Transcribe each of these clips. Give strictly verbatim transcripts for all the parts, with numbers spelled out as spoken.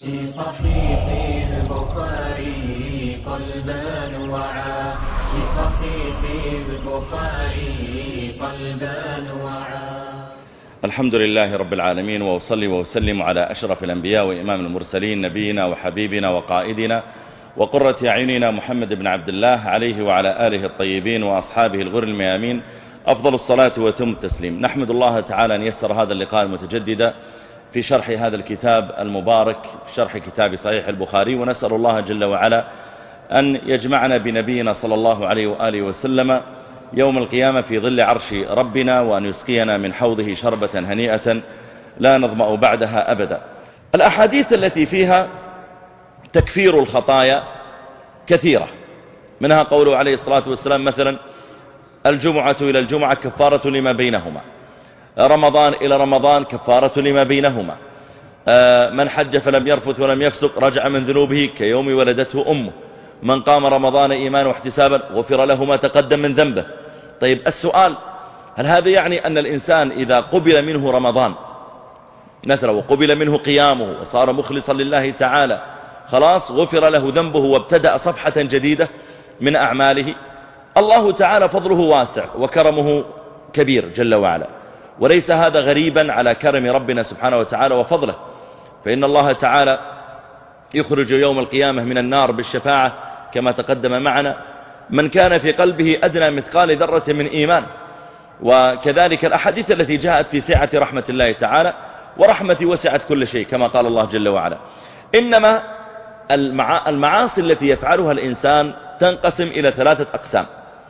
في صحيح البخاري قلبا وعى في صحيح البخاري قلبا وعى. الحمد لله رب العالمين، وأصلي وأسلم على أشرف الأنبياء وإمام المرسلين، نبينا وحبيبنا وقائدنا وقرة أعيننا محمد بن عبد الله عليه وعلى آله الطيبين وأصحابه الغر الميامين أفضل الصلاة وتم التسليم. نحمد الله تعالى أن يسر هذا اللقاء المتجدد في شرح هذا الكتاب المبارك، في شرح كتاب صحيح البخاري، ونسأل الله جل وعلا أن يجمعنا بنبينا صلى الله عليه وآله وسلم يوم القيامة في ظل عرش ربنا، وأن يسقينا من حوضه شربة هنيئة لا نظمأ بعدها أبدا. الأحاديث التي فيها تكفير الخطايا كثيرة، منها قوله عليه الصلاة والسلام مثلا: الجمعة إلى الجمعة كفارة لما بينهما، رمضان إلى رمضان كفارة لما بينهما، من حج فلم يرفث ولم يفسق رجع من ذنوبه كيوم ولدته أمه، من قام رمضان إيمانا واحتسابا غفر له ما تقدم من ذنبه. طيب السؤال: هل هذا يعني أن الإنسان إذا قبل منه رمضان مثلا وقبل منه قيامه وصار مخلصا لله تعالى خلاص غفر له ذنبه وابتدأ صفحة جديدة من أعماله؟ الله تعالى فضله واسع وكرمه كبير جل وعلا، وليس هذا غريبا على كرم ربنا سبحانه وتعالى وفضله، فإن الله تعالى يخرج يوم القيامة من النار بالشفاعة كما تقدم معنا من كان في قلبه أدنى مثقال ذرة من إيمان. وكذلك الأحاديث التي جاءت في سعة رحمة الله تعالى، ورحمتي وسعت كل شيء كما قال الله جل وعلا. إنما المعاصي التي يفعلها الإنسان تنقسم إلى ثلاثة أقسام،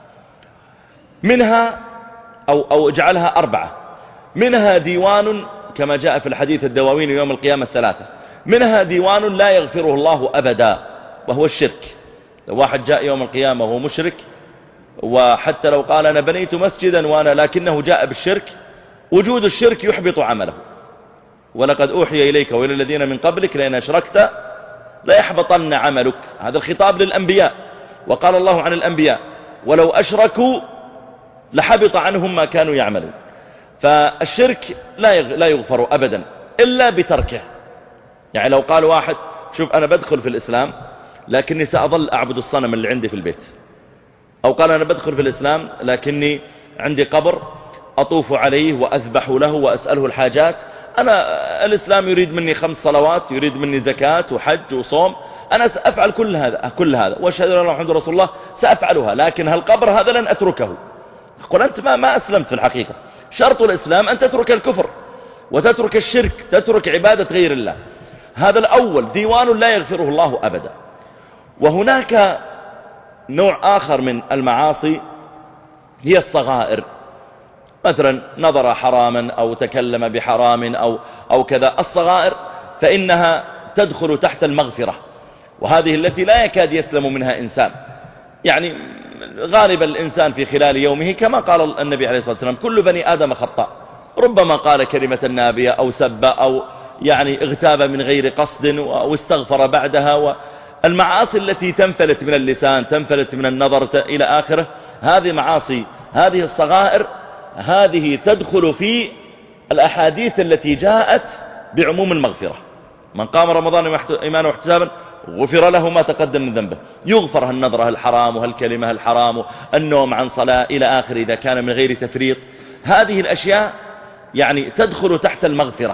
منها أو, أو اجعلها أربعة. منها ديوان كما جاء في الحديث الدواوين يوم القيامة الثلاثة، منها ديوان لا يغفره الله أبدا وهو الشرك. لو واحد جاء يوم القيامة وهو مشرك، وحتى لو قال أنا بنيت مسجدا وأنا لكنه جاء بالشرك، وجود الشرك يحبط عمله. ولقد أوحي إليك وإلى الذين من قبلك لئن أشركت ليحبطن عملك. هذا الخطاب للأنبياء، وقال الله عن الأنبياء: ولو أشركوا لحبط عنهم ما كانوا يعملون. فالشرك لا يغفر أبدا إلا بتركه. يعني لو قال واحد: شوف أنا بدخل في الإسلام لكني سأظل أعبد الصنم اللي عندي في البيت، أو قال أنا بدخل في الإسلام لكني عندي قبر أطوف عليه وأذبح له وأسأله الحاجات، أنا الإسلام يريد مني خمس صلوات، يريد مني زكاة وحج وصوم، أنا سأفعل كل هذا كل هذا وأشهد أن محمد رسول الله سأفعلها، لكن هالقبر هذا لن أتركه. قل أنت ما, ما أسلمت في الحقيقة. شرط الإسلام أن تترك الكفر وتترك الشرك، تترك عبادة غير الله. هذا الأول ديوان لا يغفره الله أبدا. وهناك نوع آخر من المعاصي هي الصغائر، مثلا نظر حراما أو تكلم بحرام أو, أو كذا. الصغائر فإنها تدخل تحت المغفرة، وهذه التي لا يكاد يسلم منها إنسان. يعني غالب الإنسان في خلال يومه كما قال النبي عليه الصلاة والسلام: كل بني آدم خطاء، ربما قال كلمة نابية أو سب أو يعني اغتاب من غير قصد أو استغفر بعدها. والمعاصي التي تنفلت من اللسان، تنفلت من النظر إلى آخره، هذه معاصي. هذه الصغائر هذه تدخل في الأحاديث التي جاءت بعموم المغفرة. من قام رمضان إيمانا واحتسابا غفر له ما تقدم من ذنبه. يغفر هالنظرة الحرام وهالكلمة الحرام، النوم عن صلاة إلى آخر إذا كان من غير تفريط. هذه الأشياء يعني تدخل تحت المغفرة.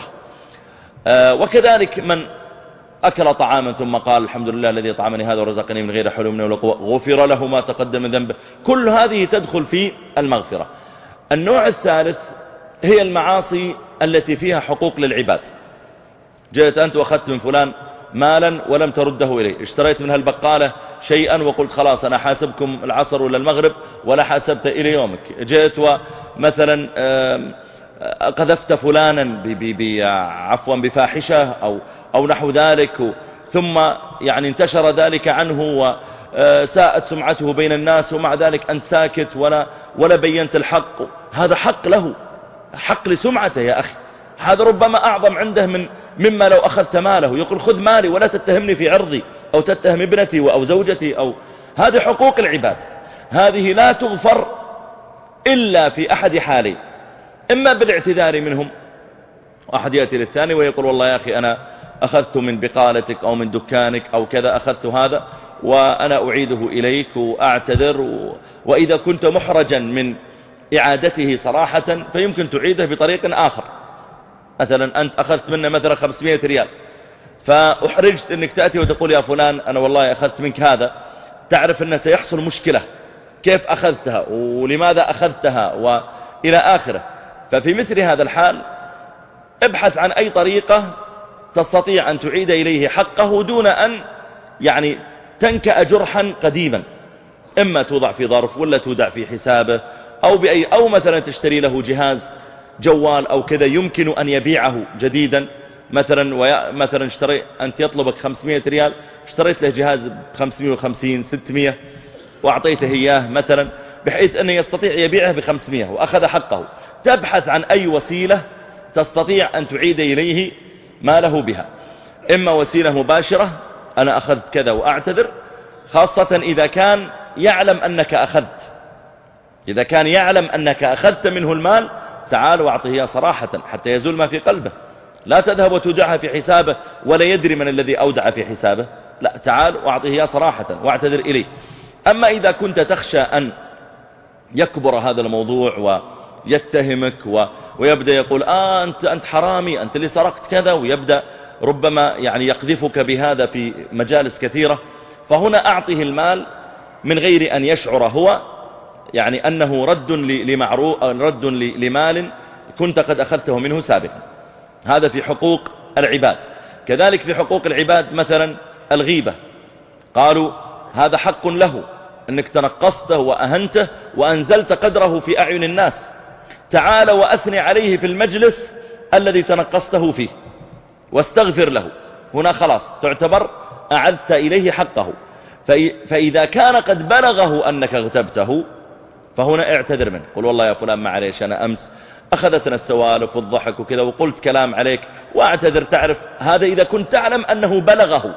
آه وكذلك من أكل طعاما ثم قال: الحمد لله الذي أطعمني هذا ورزقني من غير حول منه ولا قوة غفر له ما تقدم من ذنبه. كل هذه تدخل في المغفرة. النوع الثالث هي المعاصي التي فيها حقوق للعباد. جئت أنت وأخذت من فلان مالا ولم ترده إليه، اشتريت من هالبقالة شيئا وقلت خلاص أنا حاسبكم العصر ولا المغرب ولا حاسبت إلى يومك. جئت ومثلا قذفت فلانا عفوا بفاحشة أو, أو نحو ذلك، ثم يعني انتشر ذلك عنه وساءت سمعته بين الناس، ومع ذلك أنت ساكت ولا, ولا بينت الحق. هذا حق له، حق لسمعته يا أخي. هذا ربما أعظم عنده من مما لو أخذت ماله. يقول: خذ مالي ولا تتهمني في عرضي أو تتهم ابنتي أو زوجتي. أو هذه حقوق العباد، هذه لا تغفر إلا في أحد حالين: إما بالاعتذار منهم، واحد يأتي للثاني ويقول: والله يا أخي أنا أخذت من بقالتك أو من دكانك أو كذا، أخذت هذا وأنا أعيده إليك وأعتذر و... وإذا كنت محرجا من إعادته صراحة فيمكن تعيده بطريق آخر. مثلا أنت أخذت منه مثلا خمسمائة ريال، فأحرجت أنك تأتي وتقول يا فلان أنا والله أخذت منك هذا، تعرف أنه سيحصل مشكلة، كيف أخذتها ولماذا أخذتها وإلى آخره. ففي مثل هذا الحال ابحث عن أي طريقة تستطيع أن تعيد إليه حقه دون أن يعني تنكأ جرحا قديما، إما توضع في ظرف ولا تودع في حسابه أو بأي أو مثلا تشتري له جهاز جوال أو كذا يمكن أن يبيعه جديدا. مثلا ويا مثلا اشتري أنت يطلبك خمسمائة ريال، اشتريت له جهاز بخمسمائة وخمسين ستمائة وأعطيته إياه مثلا بحيث أنه يستطيع يبيعه بخمسمائة وأخذ حقه. تبحث عن أي وسيلة تستطيع أن تعيد إليه ما له بها، إما وسيلة مباشرة أنا أخذت كذا وأعتذر، خاصة إذا كان يعلم أنك أخذت، إذا كان يعلم أنك أخذت منه المال تعال وأعطيه صراحة حتى يزول ما في قلبه. لا تذهب وتودعها في حسابه ولا يدري من الذي أودع في حسابه، لا تعال وأعطيه صراحة واعتذر إليه. أما إذا كنت تخشى أن يكبر هذا الموضوع ويتهمك و... ويبدأ يقول آه أنت, أنت حرامي، أنت اللي سرقت كذا، ويبدأ ربما يعني يقذفك بهذا في مجالس كثيرة، فهنا أعطيه المال من غير أن يشعر هو يعني أنه رد لمعروف، رد لمال كنت قد أخذته منه سابقا. هذا في حقوق العباد. كذلك في حقوق العباد مثلا الغيبة، قالوا هذا حق له أنك تنقصته وأهنته وأنزلت قدره في أعين الناس، تعال وأثني عليه في المجلس الذي تنقصته فيه واستغفر له، هنا خلاص تعتبر أعدت إليه حقه. فإذا كان قد بلغه أنك اغتبته فهنا اعتذر منه، قل والله يا فلان معليش أنا أمس أخذتنا السوالف والضحك وكذا وقلت كلام عليك وأعتذر، تعرف هذا إذا كنت تعلم أنه بلغه.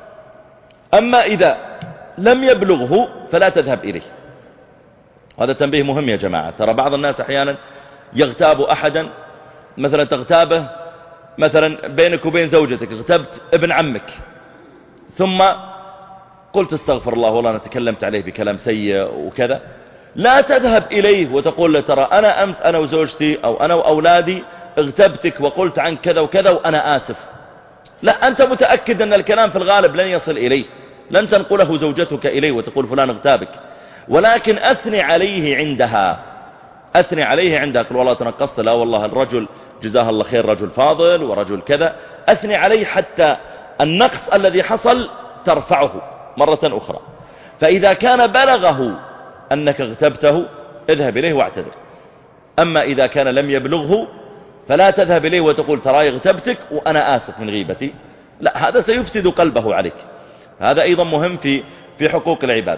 أما إذا لم يبلغه فلا تذهب إليه. هذا تنبيه مهم يا جماعة. ترى بعض الناس أحيانا يغتاب أحدا، مثلا تغتابه مثلا بينك وبين زوجتك، اغتبت ابن عمك ثم قلت استغفر الله والله أنا تكلمت عليه بكلام سيء وكذا، لا تذهب إليه وتقول له ترى أنا أمس أنا وزوجتي أو أنا وأولادي اغتبتك وقلت عن كذا وكذا وأنا آسف. لا، أنت متأكد أن الكلام في الغالب لن يصل إليه، لن تنقله زوجتك إليه وتقول فلان اغتابك، ولكن أثني عليه عندها، أثني عليه عندها، قل والله تنقصت، لا والله الرجل جزاه الله خير رجل فاضل ورجل كذا، أثني عليه حتى النقص الذي حصل ترفعه مرة أخرى. فإذا كان بلغه أنك اغتبته اذهب إليه واعتذر. أما إذا كان لم يبلغه فلا تذهب إليه وتقول ترى اغتبتك وأنا آسف من غيبتي، لا، هذا سيفسد قلبه عليك. هذا أيضا مهم في في حقوق العباد.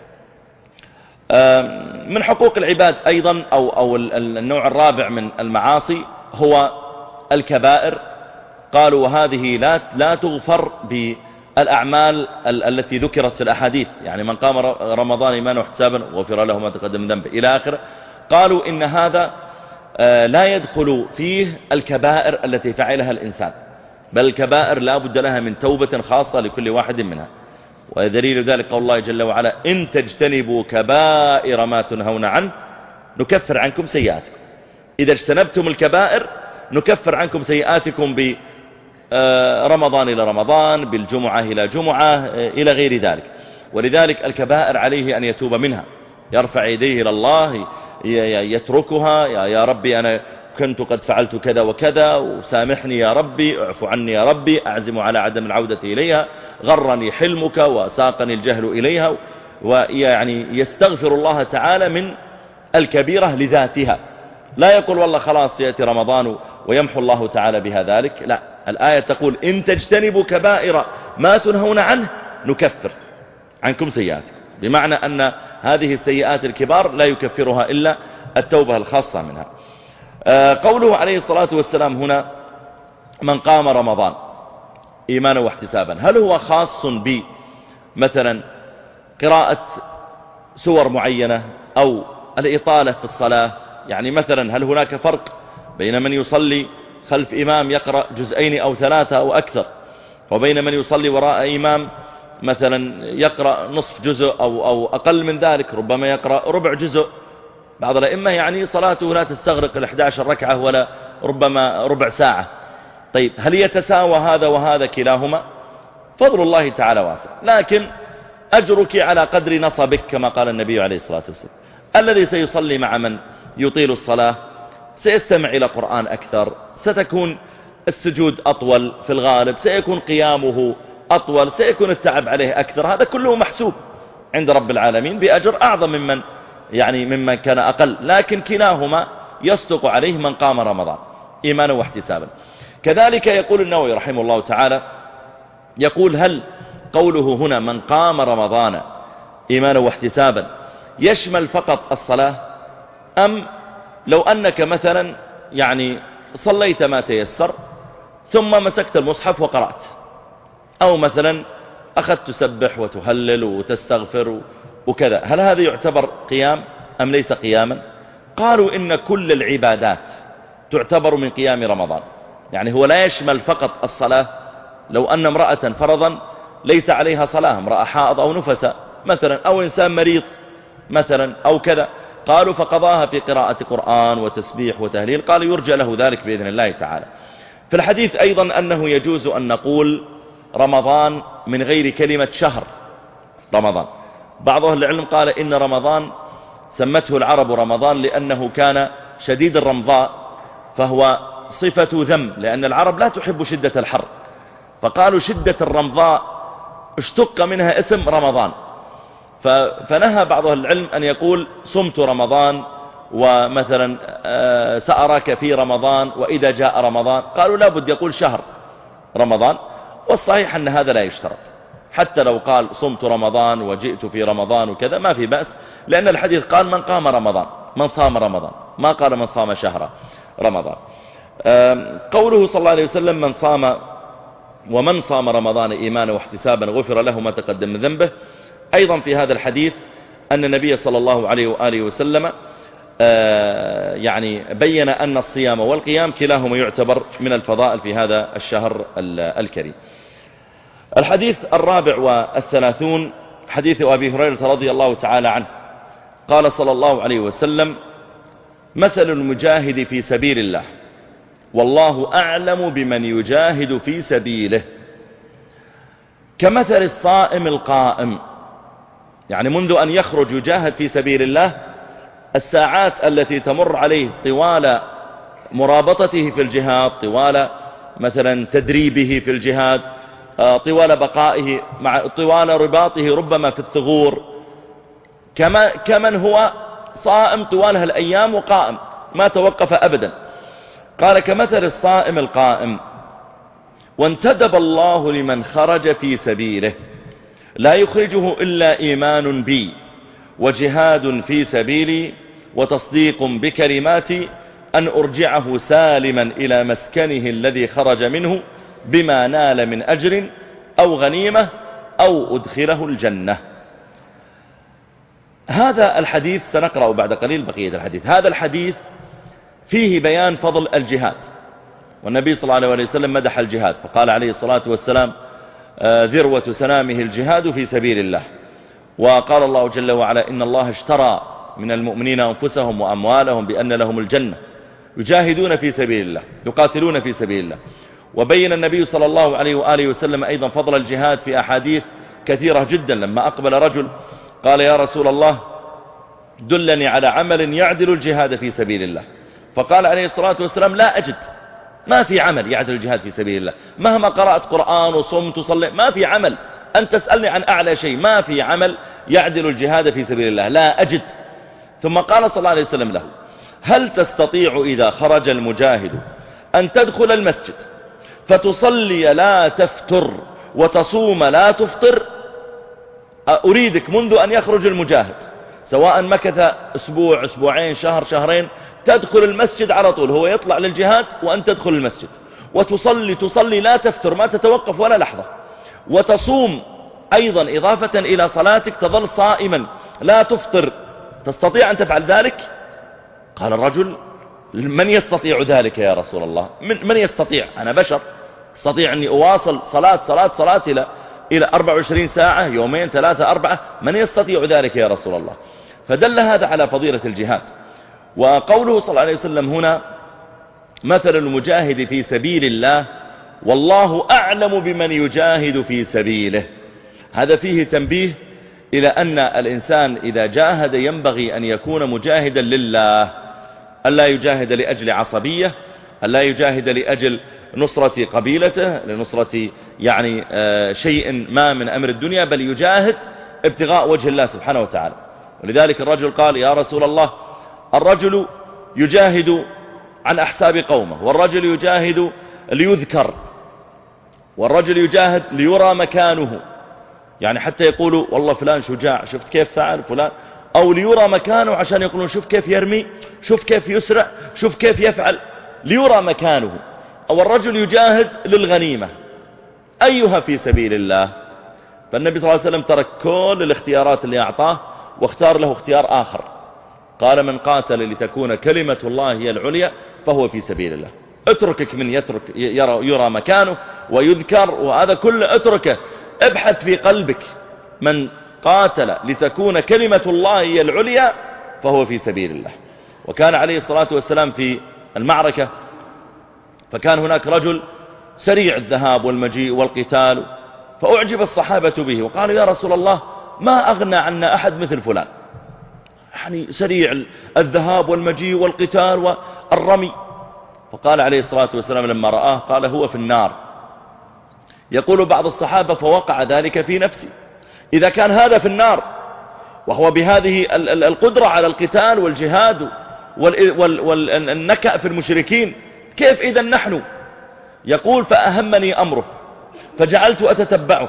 من حقوق العباد أيضا أو, أو النوع الرابع من المعاصي هو الكبائر. قالوا وهذه لا, لا تغفر بالأعمال التي ذكرت في الأحاديث، يعني من قام رمضان إيمانا واحتسابا غفر له ما تقدم من ذنبه إلى آخره. قالوا إن هذا لا يدخل فيه الكبائر التي فعلها الإنسان، بل الكبائر لا بد لها من توبة خاصة لكل واحد منها. ودليل ذلك قول الله جل وعلا إن تجتنبوا كبائر ما تنهون عنه نكفر عنكم سيئاتكم. إذا اجتنبتم الكبائر نكفر عنكم سيئاتكم برمضان إلى رمضان، بالجمعة إلى جمعة، إلى غير ذلك. ولذلك الكبائر عليه أن يتوب منها، يرفع يديه إلى الله، يتركها، يا ربي أنا كنت قد فعلت كذا وكذا وسامحني يا ربي، اعفو عني يا ربي، أعزم على عدم العودة إليها، غرني حلمك وساقني الجهل إليها، ويعني يستغفر الله تعالى من الكبيرة لذاتها. لا يقول والله خلاص يأتي رمضان ويمحو الله تعالى بها ذلك، لا، الآية تقول إن تجتنبوا كبائر ما تنهون عنه نكفر عنكم سيئاتكم، بمعنى أن هذه السيئات الكبار لا يكفرها إلا التوبة الخاصة منها. قوله عليه الصلاة والسلام هنا من قام رمضان إيمانا واحتسابا، هل هو خاص بمثلا قراءة سور معينة أو الإطالة في الصلاة؟ يعني مثلا هل هناك فرق بين من يصلي خلف إمام يقرأ جزئين أو ثلاثة أو أكثر، وبين من يصلي وراء إمام مثلا يقرأ نصف جزء أو, أو أقل من ذلك، ربما يقرأ ربع جزء. بعض الأئمة يعني صلاته لا تستغرق الإحدى عشر ركعة ولا ربما ربع ساعة. طيب هل يتساوى هذا وهذا كلاهما؟ فضل الله تعالى واسع، لكن أجرك على قدر نصبك كما قال النبي عليه الصلاة والسلام. الذي سيصلي مع من يطيل الصلاة سيستمع إلى قرآن أكثر، ستكون السجود أطول في الغالب، سيكون قيامه أطول، سيكون التعب عليه أكثر، هذا كله محسوب عند رب العالمين بأجر أعظم ممن يعني ممن كان أقل، لكن كلاهما يصدق عليه من قام رمضان إيمانا واحتسابا. كذلك يقول النووي رحمه الله تعالى، يقول هل قوله هنا من قام رمضان إيمانا واحتسابا يشمل فقط الصلاة، أم لو أنك مثلا يعني صليت ما تيسر ثم مسكت المصحف وقرأت، أو مثلا أخذت تسبح وتهلل وتستغفر وكذا، هل هذا يعتبر قيام أم ليس قياما؟ قالوا إن كل العبادات تعتبر من قيام رمضان، يعني هو لا يشمل فقط الصلاة. لو أن امرأة فرضا ليس عليها صلاة، امرأة حائض أو نفساء مثلا، أو إنسان مريض مثلا أو كذا، قالوا فقضاها في قراءة قرآن وتسبيح وتهليل، قالوا يرجى له ذلك بإذن الله تعالى. في الحديث أيضا أنه يجوز أن نقول رمضان من غير كلمة شهر رمضان. بعض أهل العلم قال إن رمضان سمته العرب رمضان لأنه كان شديد الرمضاء، فهو صفة ذم، لأن العرب لا تحب شدة الحر، فقالوا شدة الرمضاء اشتق منها اسم رمضان. فنهى بعض أهل العلم أن يقول صمت رمضان، ومثلا سأراك في رمضان، وإذا جاء رمضان، قالوا لابد يقول شهر رمضان. والصحيح أن هذا لا يشترط، حتى لو قال صمت رمضان وجئت في رمضان وكذا ما في بأس، لأن الحديث قال من قام رمضان، من صام رمضان، ما قال من صام شهر رمضان. قوله صلى الله عليه وسلم من صام ومن صام رمضان إيمانا واحتسابا غفر له ما تقدم من ذنبه، أيضا في هذا الحديث أن النبي صلى الله عليه وآله وسلم يعني بين أن الصيام والقيام كلاهما يعتبر من الفضائل في هذا الشهر الكريم. الحديث الرابع والثلاثون حديث أبي هريرة رضي الله تعالى عنه قال صلى الله عليه وسلم مثل المجاهد في سبيل الله والله أعلم بمن يجاهد في سبيله كمثل الصائم القائم، يعني منذ أن يخرج يجاهد في سبيل الله الساعات التي تمر عليه طوال مرابطته في الجهاد، طوال مثلا تدريبه في الجهاد، طوال بقائه مع طوال رباطه ربما في الثغور، كما كمن هو صائم طوال هالأيام وقائم ما توقف أبدا. قال كمثل الصائم القائم وانتدب الله لمن خرج في سبيله لا يخرجه إلا إيمان بي وجهاد في سبيلي وتصديق بكلماتي أن أرجعه سالما إلى مسكنه الذي خرج منه بما نال من أجر أو غنيمة أو أدخله الجنة. هذا الحديث سنقرأ بعد قليل بقية الحديث. هذا الحديث فيه بيان فضل الجهاد، والنبي صلى الله عليه وسلم مدح الجهاد فقال عليه الصلاة والسلام ذروة سنامه الجهاد في سبيل الله. وقال الله جل وعلا إن الله اشترى من المؤمنين أنفسهم وأموالهم بأن لهم الجنة يجاهدون في سبيل الله يقاتلون في سبيل الله. وبين النبي صلى الله عليه وآله وسلم أيضا فضل الجهاد في أحاديث كثيرة جدا. لما أقبل رجل قال يا رسول الله دلني على عمل يعدل الجهاد في سبيل الله، فقال عليه الصلاة والسلام لا أجد، ما في عمل يعدل الجهاد في سبيل الله، مهما قرأت قرآن وصمت وصلي ما في عمل، أنت تسألني عن أعلى شيء، ما في عمل يعدل الجهاد في سبيل الله، لا أجد. ثم قال صلى الله عليه وسلم له هل تستطيع إذا خرج المجاهد أن تدخل المسجد فتصلي لا تفتر وتصوم لا تفطر؟ أريدك منذ أن يخرج المجاهد سواء مكث أسبوع أسبوعين شهر شهرين تدخل المسجد على طول، هو يطلع للجهاد وأن تدخل المسجد وتصلي تصلي لا تفتر ما تتوقف ولا لحظة، وتصوم أيضا إضافة إلى صلاتك تظل صائما لا تفطر، تستطيع أن تفعل ذلك؟ قال الرجل من يستطيع ذلك يا رسول الله؟ من, من يستطيع؟ أنا بشر استطيع أني أواصل صلاة صلاة صلاة إلى إلى أربع وعشرين ساعة، يومين ثلاثة أربعة، من يستطيع ذلك يا رسول الله؟ فدل هذا على فضيلة الجهاد. وقوله صلى الله عليه وسلم هنا مثل المجاهد في سبيل الله والله أعلم بمن يجاهد في سبيله، هذا فيه تنبيه إلى أن الإنسان إذا جاهد ينبغي أن يكون مجاهدا لله، ألا يجاهد لأجل عصبية، ألا يجاهد لأجل نصرة قبيلته، لنصرة يعني شيء ما من أمر الدنيا، بل يجاهد ابتغاء وجه الله سبحانه وتعالى. ولذلك الرجل قال يا رسول الله الرجل يجاهد عن أحساب قومه، والرجل يجاهد ليذكر، والرجل يجاهد ليرى مكانه، يعني حتى يقولوا والله فلان شجاع، شفت كيف فعل فلان، أو ليرى مكانه عشان يقولون شوف كيف يرمي، شوف كيف يسرع، شوف كيف يفعل، ليرى مكانه. أو الرجل يجاهد للغنيمة، أيها في سبيل الله؟ فالنبي صلى الله عليه وسلم ترك كل الاختيارات اللي أعطاه واختار له اختيار آخر، قال من قاتل لتكون كلمة الله هي العليا فهو في سبيل الله. اتركك من يترك يرى, يرى مكانه ويذكر وهذا كله اتركه، ابحث في قلبك من قاتل لتكون كلمة الله هي العليا فهو في سبيل الله. وكان عليه الصلاة والسلام في المعركة، فكان هناك رجل سريع الذهاب والمجيء والقتال، فأعجب الصحابة به وقالوا يا رسول الله ما أغنى عنا أحد مثل فلان، يعني سريع الذهاب والمجيء والقتال والرمي. فقال عليه الصلاة والسلام لما رآه قال هو في النار. يقول بعض الصحابة فوقع ذلك في نفسي، إذا كان هذا في النار وهو بهذه القدرة على القتال والجهاد والنكأ في المشركين، كيف إذا نحن؟ يقول فأهمني أمره فجعلت أتتبعه،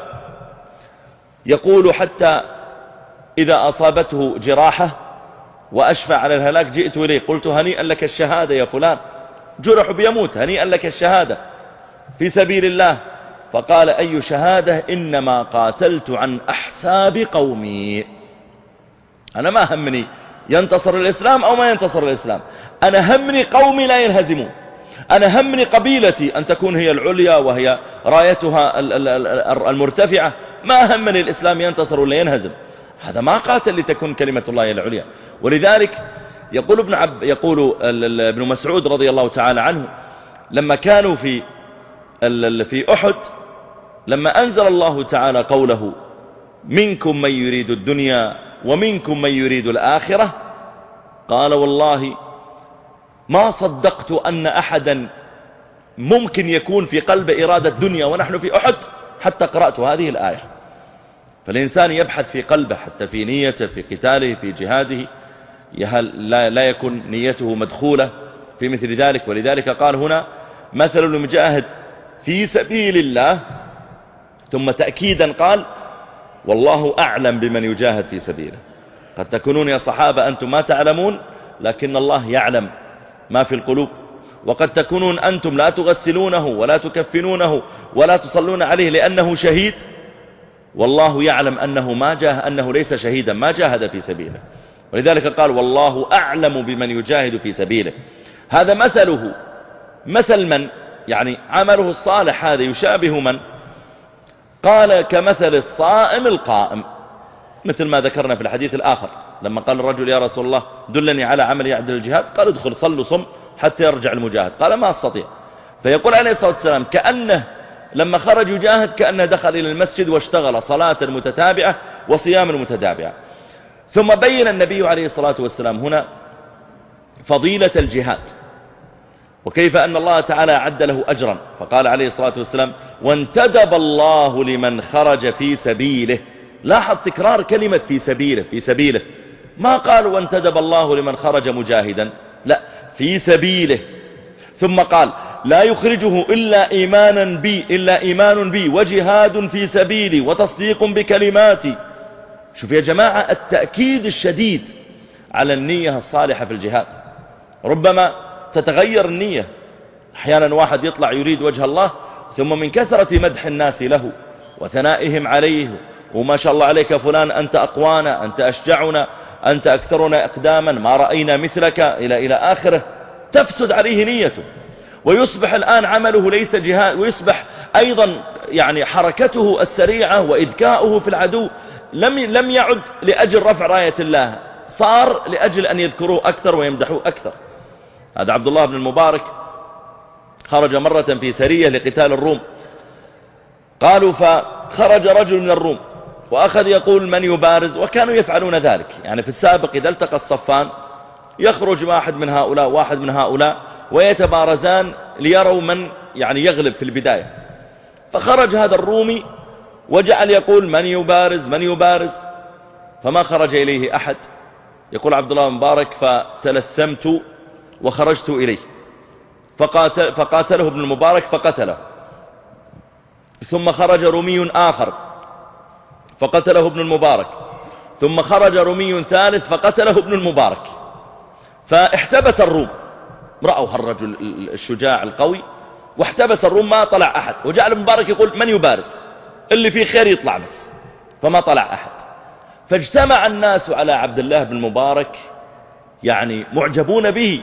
يقول حتى إذا أصابته جراحة وأشفع على الهلاك جئت إليه قلت هنيئا لك الشهادة يا فلان، جرح بيموت، هنيئا لك الشهادة في سبيل الله. فقال أي شهادة؟ إنما قاتلت عن أحساب قومي، أنا ما همني ينتصر الإسلام أو ما ينتصر الإسلام، أنا همني قومي لا ينهزمون، أنا همني قبيلتي أن تكون هي العليا وهي رايتها المرتفعة، ما همني الإسلام ينتصر ولا ينهزم. هذا ما قاتل لتكون كلمة الله هي العليا. ولذلك يقول ابن عب يقول ابن مسعود رضي الله تعالى عنه لما كانوا في في أحد، لما أنزل الله تعالى قوله منكم من يريد الدنيا ومنكم من يريد الآخرة، قال والله ما صدقت أن أحدا ممكن يكون في قلب إرادة الدنيا ونحن في أحد حتى قرأت هذه الآية. فالإنسان يبحث في قلبه حتى في نيته في قتاله في جهاده لا, لا يكون نيته مدخولة في مثل ذلك. ولذلك قال هنا مثل المجاهد في سبيل الله، ثم تأكيدا قال والله أعلم بمن يجاهد في سبيله. قد تكونون يا صحابة أنتم ما تعلمون، لكن الله يعلم ما في القلوب. وقد تكونون أنتم لا تغسلونه ولا تكفنونه ولا تصلون عليه لأنه شهيد، والله يعلم أنه ما جاه أنه ليس شهيدا، ما جاهد في سبيله. ولذلك قال والله أعلم بمن يجاهد في سبيله. هذا مثله مثل من؟ يعني عمله الصالح هذا يشابه من؟ قال كمثل الصائم القائم، مثل ما ذكرنا في الحديث الآخر لما قال الرجل يا رسول الله دلني على عمل يعدل الجهاد، قال ادخل صل وصم حتى يرجع المجاهد، قال ما أستطيع. فيقول عليه الصلاة والسلام كأنه لما خرج يجاهد كأنه دخل إلى المسجد واشتغل صلاة متتابعة وصيام متتابعة. ثم بين النبي عليه الصلاة والسلام هنا فضيلة الجهاد وكيف أن الله تعالى أعد له أجرا، فقال عليه الصلاة والسلام وانتدب الله لمن خرج في سبيله. لاحظ تكرار كلمة في سبيله في سبيله، ما قال وانتدب الله لمن خرج مجاهدا، لا في سبيله. ثم قال لا يخرجه إلا إيمانا بي إلا إيمان بي وجهاد في سبيلي وتصديق بكلماتي. شوف يا جماعة التأكيد الشديد على النية الصالحة في الجهاد. ربما تتغير النية، أحيانا واحد يطلع يريد وجه الله ثم من كثرة مدح الناس له وثنائهم عليه وما شاء الله عليك فلان أنت أقوانا أنت أشجعنا أنت أكثرنا أقداما ما رأينا مثلك إلى إلى آخره، تفسد عليه نيته. ويصبح الآن عمله ليس جهاد، ويصبح أيضا يعني حركته السريعة وإذكاؤه في العدو لم لم يعد لأجل رفع راية الله، صار لأجل أن يذكروه أكثر ويمدحوه أكثر. هذا عبد الله بن المبارك خرج مرة في سرية لقتال الروم، قالوا فخرج رجل من الروم وأخذ يقول من يبارز، وكانوا يفعلون ذلك يعني في السابق إذا التقى الصفان يخرج واحد من هؤلاء واحد من هؤلاء ويتبارزان ليروا من يعني يغلب في البداية. فخرج هذا الرومي وجعل يقول من يبارز من يبارز، فما خرج إليه أحد. يقول عبد الله بن مبارك فتلثمت وخرجت إليه فقاتل فقاتله ابن المبارك فقتله، ثم خرج رومي آخر فقتله ابن المبارك، ثم خرج رومي ثالث فقتله ابن المبارك. فاحتبس الروم، رأوا هالرجل الشجاع القوي واحتبس الروم، ما طلع أحد، وجعل المبارك يقول من يبارز اللي فيه خير يطلع بس، فما طلع أحد. فاجتمع الناس على عبد الله بن المبارك يعني معجبون به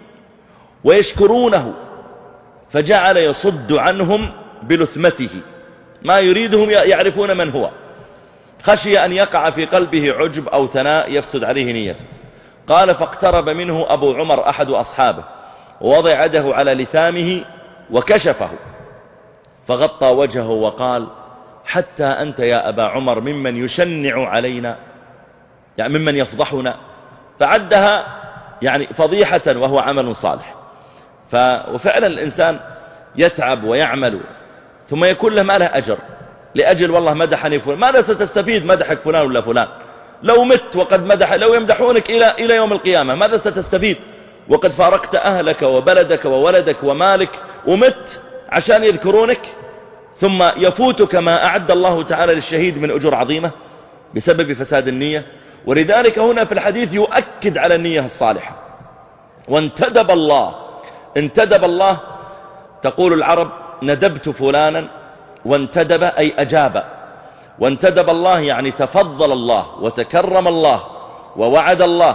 ويشكرونه، فجعل يصد عنهم بلثمته، ما يريدهم يعرفون من هو، خشي أن يقع في قلبه عجب أو ثناء يفسد عليه نيته. قال فاقترب منه أبو عمر أحد أصحابه ووضع يده على لثامه وكشفه فغطى وجهه وقال حتى أنت يا أبا عمر ممن يشنع علينا، يعني ممن يفضحنا، فعدها يعني فضيحة وهو عمل صالح. ف... وفعلا الإنسان يتعب ويعمل ثم يكون له ما له أجر لأجل والله مدحني فلان، ماذا ستستفيد مدحك فلان ولا فلان؟ لو مت وقد مدح، لو يمدحونك إلى, إلى يوم القيامة ماذا ستستفيد وقد فارقت أهلك وبلدك وولدك ومالك ومت عشان يذكرونك، ثم يفوتك ما أعد الله تعالى للشهيد من أجور عظيمة بسبب فساد النية. ولذلك هنا في الحديث يؤكد على النية الصالحة. وانتدب الله، انتدب الله تقول العرب ندبت فلانا، وانتدب أي أجاب، وانتدب الله يعني تفضل الله وتكرم الله ووعد الله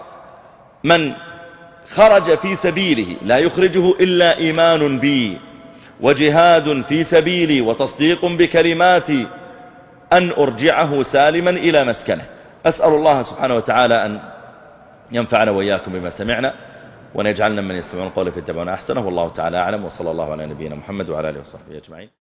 من خرج في سبيله لا يخرجه إلا إيمان بي وجهاد في سبيلي وتصديق بكلماتي أن أرجعه سالما إلى مسكنه. أسأل الله سبحانه وتعالى أن ينفعنا وإياكم بما سمعنا وأن يجعلنا من يستمعون القول فيتبعون أحسنه، والله تعالى أعلم، وصلى الله على نبينا محمد وعلى آله وصحبه أجمعين.